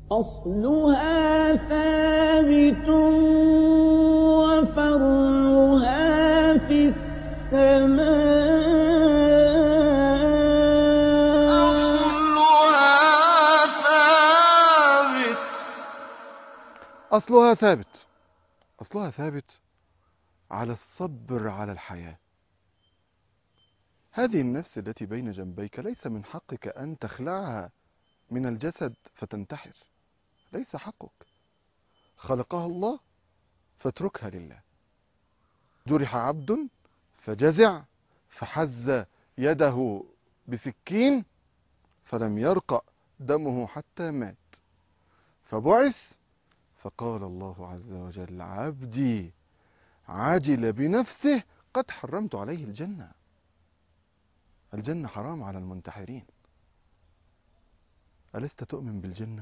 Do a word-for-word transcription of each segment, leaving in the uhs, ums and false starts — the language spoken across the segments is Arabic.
أصلها ثابت وفرعها في السماء. أصلها ثابت. أصلها ثابت أصلها ثابت على الصبر على الحياة. هذه النفس التي بين جنبيك ليس من حقك أن تخلعها من الجسد فتنتحر، ليس حقك. خلقها الله فاتركها لله. جرح عبد فجزع فحز يده بسكين فلم يرقأ دمه حتى مات، فبعث فقال الله عز وجل: عبدي عجل بنفسه قد حرمت عليه الجنة. الجنة حرام على المنتحرين. ألست تؤمن بالجنة؟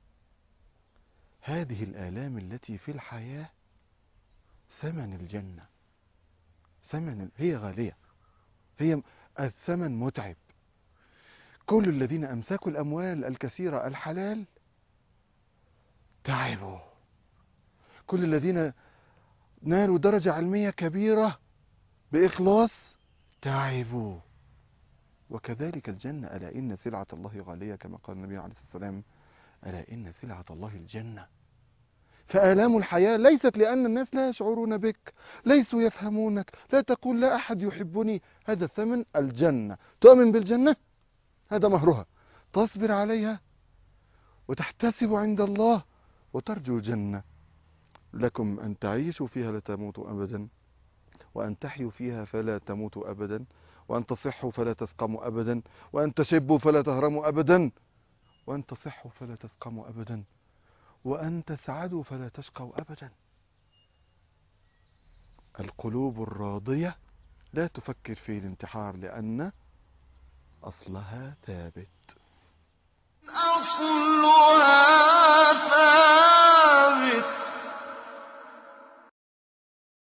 هذه الآلام التي في الحياة ثمن الجنة. ثمن هي غالية، هي الثمن متعب. كل الذين أمسكوا الأموال الكثيرة الحلال تعبوا. كل الذين نالوا درجة علمية كبيرة بإخلاص تعبوا. وكذلك الجنة. ألا إن سلعة الله غالية كما قال النبي عليه الصلاة والسلام: ألا إن سلعة الله الجنة. فآلام الحياة ليست لأن الناس لا يشعرون بك، ليسوا يفهمونك، لا تقول لا أحد يحبني. هذا ثمن الجنة. تؤمن بالجنة، هذا مهرها. تصبر عليها وتحتسب عند الله وترجو جنة. لكم أن تعيشوا فيها لا تموتوا أبدا، وأن تحيوا فيها فلا تموتوا أبدا، وأن تصحوا فلا تسقموا أبدا، وأن تشبوا فلا تهرموا أبدا، وأن تصحوا فلا تسقموا أبدا، وأن تسعدوا فلا تشقوا أبدا. القلوب الراضية لا تفكر في الانتحار لأن أصلها ثابت. أصلها